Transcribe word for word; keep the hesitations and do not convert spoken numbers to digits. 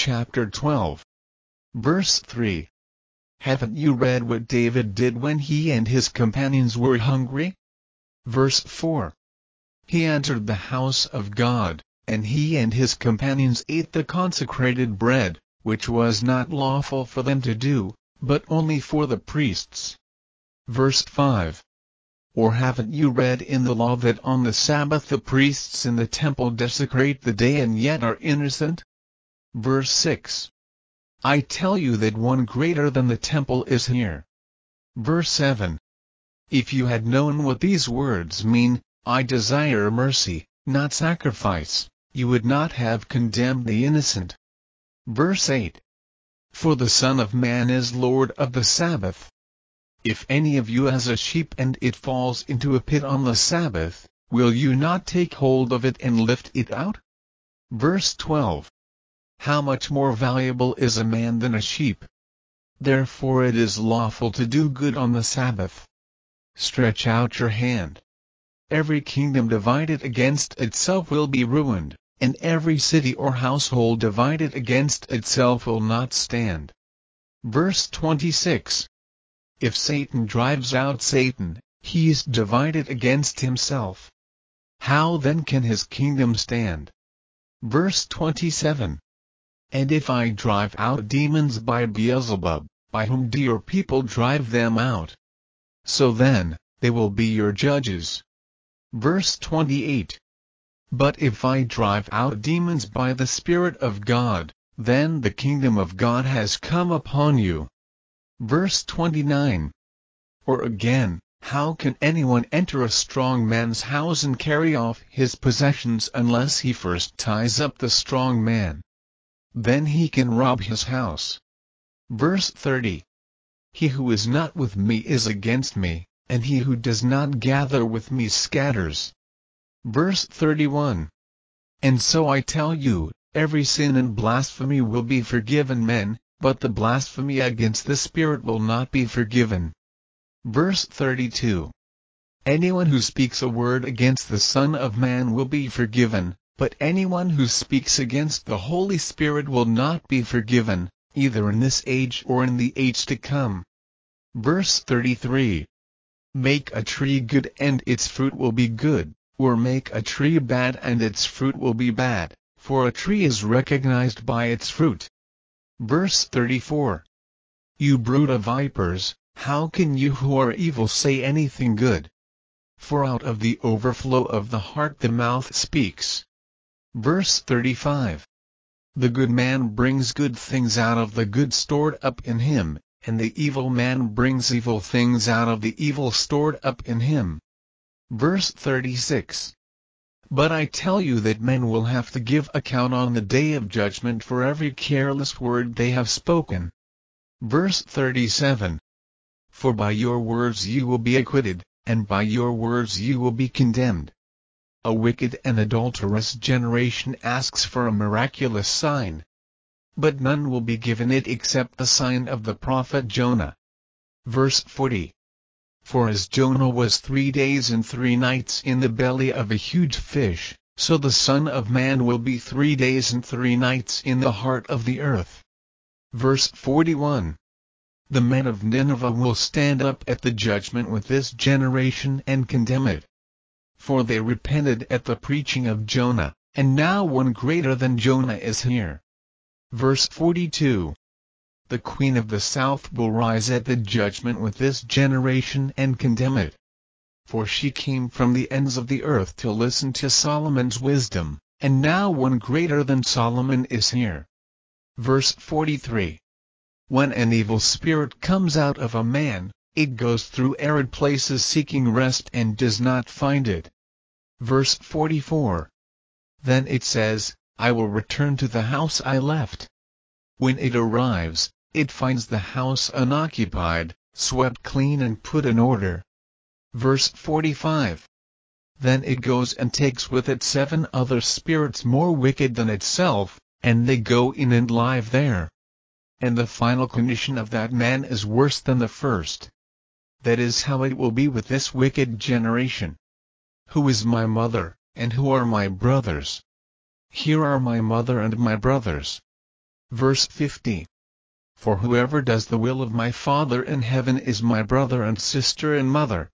chapter twelve. Verse three. Haven't you read what David did when he and his companions were hungry? Verse four. He entered the house of God, and he and his companions ate the consecrated bread, which was not lawful for them to do, but only for the priests. Verse five. Or haven't you read in the law that on the Sabbath the priests in the temple desecrate the day and yet are innocent? Verse six. I tell you that one greater than the temple is here. Verse seven. If you had known what these words mean, I desire mercy, not sacrifice, you would not have condemned the innocent. Verse eight. For the Son of Man is Lord of the Sabbath. If any of you has a sheep and it falls into a pit on the Sabbath, will you not take hold of it and lift it out? Verse twelve. How much more valuable is a man than a sheep? Therefore it is lawful to do good on the Sabbath. Stretch out your hand. Every kingdom divided against itself will be ruined, and every city or household divided against itself will not stand. Verse twenty-six. If Satan drives out Satan, he is divided against himself. How then can his kingdom stand? Verse twenty-seven. And if I drive out demons by Beelzebub, by whom do your people drive them out? So then, they will be your judges. Verse twenty-eight. But if I drive out demons by the Spirit of God, then the kingdom of God has come upon you. Verse twenty-nine. Or again, how can anyone enter a strong man's house and carry off his possessions unless he first ties up the strong man? Then he can rob his house. Verse thirty. He who is not with me is against me, and he who does not gather with me scatters. Verse thirty-one. And so I tell you, every sin and blasphemy will be forgiven men, but the blasphemy against the Spirit will not be forgiven. Verse thirty-two. Anyone who speaks a word against the Son of Man will be forgiven, but anyone who speaks against the Holy Spirit will not be forgiven, either in this age or in the age to come. Verse thirty-three. Make a tree good and its fruit will be good, or make a tree bad and its fruit will be bad, for a tree is recognized by its fruit. Verse thirty-four. You brood of vipers, how can you who are evil say anything good? For out of the overflow of the heart the mouth speaks. Verse thirty-five. The good man brings good things out of the good stored up in him, and the evil man brings evil things out of the evil stored up in him. Verse thirty-six. But I tell you that men will have to give account on the day of judgment for every careless word they have spoken. Verse thirty-seven. For by your words you will be acquitted, and by your words you will be condemned. A wicked and adulterous generation asks for a miraculous sign. But none will be given it except the sign of the prophet Jonah. Verse forty. For as Jonah was three days and three nights in the belly of a huge fish, so the Son of Man will be three days and three nights in the heart of the earth. Verse forty-one. The men of Nineveh will stand up at the judgment with this generation and condemn it. For they repented at the preaching of Jonah, and now one greater than Jonah is here. Verse forty-two. The queen of the south will rise at the judgment with this generation and condemn it. For she came from the ends of the earth to listen to Solomon's wisdom, and now one greater than Solomon is here. Verse forty-three. When an evil spirit comes out of a man, it goes through arid places seeking rest and does not find it. Verse forty-four. Then it says, I will return to the house I left. When it arrives, it finds the house unoccupied, swept clean and put in order. Verse forty-five. Then it goes and takes with it seven other spirits more wicked than itself, and they go in and live there. And the final condition of that man is worse than the first. That is how it will be with this wicked generation. Who is my mother, and who are my brothers? Here are my mother and my brothers. Verse fifty. For whoever does the will of my Father in heaven is my brother and sister and mother.